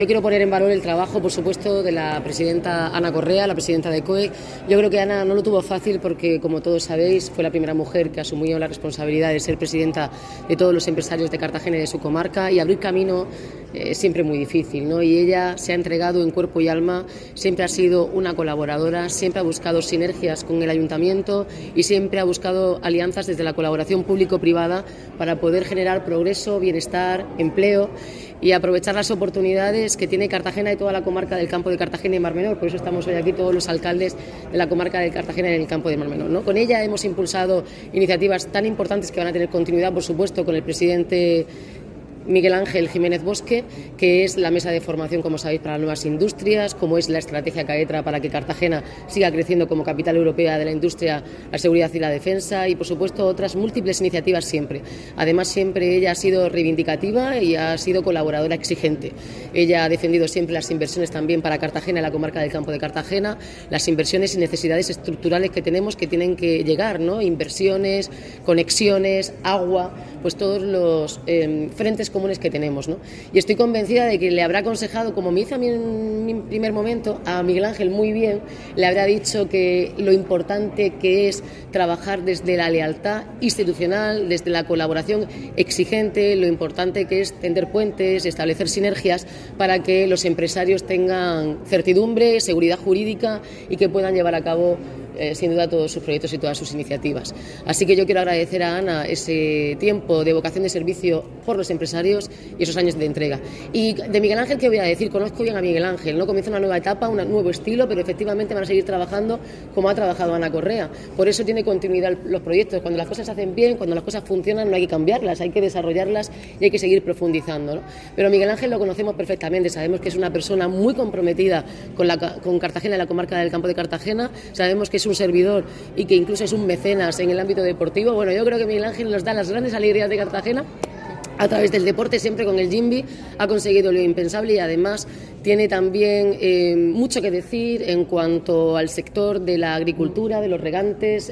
Yo quiero poner en valor el trabajo, por supuesto, de la presidenta Ana Correa, la presidenta de COE. Yo creo que Ana no lo tuvo fácil porque, como todos sabéis, fue la primera mujer que asumió la responsabilidad de ser presidenta de todos los empresarios de Cartagena y de su comarca, y abrir camino siempre muy difícil, ¿no? Y ella se ha entregado en cuerpo y alma, siempre ha sido una colaboradora, siempre ha buscado sinergias con el ayuntamiento y siempre ha buscado alianzas desde la colaboración público-privada para poder generar progreso, bienestar, empleo y aprovechar las oportunidades que tiene Cartagena y toda la comarca del Campo de Cartagena y Mar Menor. Por eso estamos hoy aquí todos los alcaldes de la comarca de Cartagena y del Campo de Mar Menor, ¿no? Con ella hemos impulsado iniciativas tan importantes que van a tener continuidad, por supuesto, con el presidente Miguel Ángel Jiménez Bosque, que es la mesa de formación, como sabéis, para las nuevas industrias, como es la estrategia CAETRA para que Cartagena siga creciendo como capital europea de la industria, la seguridad y la defensa, y por supuesto otras múltiples iniciativas siempre. Además, siempre ella ha sido reivindicativa y ha sido colaboradora exigente. Ella ha defendido siempre las inversiones también para Cartagena y la comarca del Campo de Cartagena, las inversiones y necesidades estructurales que tenemos que tienen que llegar, ¿no? Inversiones, conexiones, agua, pues todos los frentes comunes que tenemos, ¿no? Y estoy convencida de que le habrá aconsejado, como me hizo a mí en mi primer momento, a Miguel Ángel muy bien, le habrá dicho que lo importante que es trabajar desde la lealtad institucional, desde la colaboración exigente, lo importante que es tender puentes, establecer sinergias para que los empresarios tengan certidumbre, seguridad jurídica y que puedan llevar a cabo sin duda todos sus proyectos y todas sus iniciativas. Así que yo quiero agradecer a Ana ese tiempo de vocación de servicio por los empresarios y esos años de entrega. Y de Miguel Ángel, ¿qué voy a decir? Conozco bien a Miguel Ángel, ¿no? Comienza una nueva etapa, un nuevo estilo, pero efectivamente van a seguir trabajando como ha trabajado Ana Correa. Por eso tiene continuidad los proyectos. Cuando las cosas se hacen bien, cuando las cosas funcionan, no hay que cambiarlas, hay que desarrollarlas y hay que seguir profundizando, ¿no? Pero Miguel Ángel lo conocemos perfectamente, sabemos que es una persona muy comprometida con Cartagena y la comarca del Campo de Cartagena, sabemos que es un servidor y que incluso es un mecenas en el ámbito deportivo. Bueno, yo creo que Miguel Ángel nos da las grandes alegrías de Cartagena a través del deporte, siempre con el Jimby, ha conseguido lo impensable y además tiene también mucho que decir en cuanto al sector de la agricultura, de los regantes,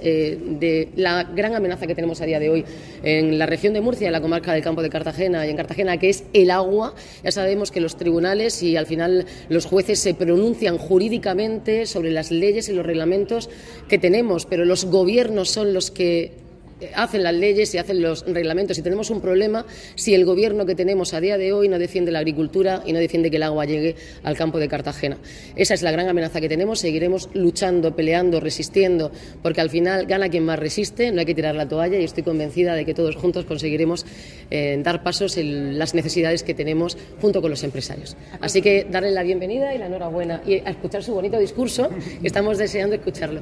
de la gran amenaza que tenemos a día de hoy en la región de Murcia, en la comarca del Campo de Cartagena y en Cartagena, que es el agua. Ya sabemos que los tribunales y al final los jueces se pronuncian jurídicamente sobre las leyes y los reglamentos que tenemos, pero los gobiernos son los que hacen las leyes y hacen los reglamentos, y tenemos un problema si el gobierno que tenemos a día de hoy no defiende la agricultura y no defiende que el agua llegue al Campo de Cartagena. Esa es la gran amenaza que tenemos. Seguiremos luchando, peleando, resistiendo, porque al final gana quien más resiste, no hay que tirar la toalla, y estoy convencida de que todos juntos conseguiremos dar pasos en las necesidades que tenemos junto con los empresarios. Así que darle la bienvenida y la enhorabuena y a escuchar su bonito discurso, que estamos deseando escucharlo.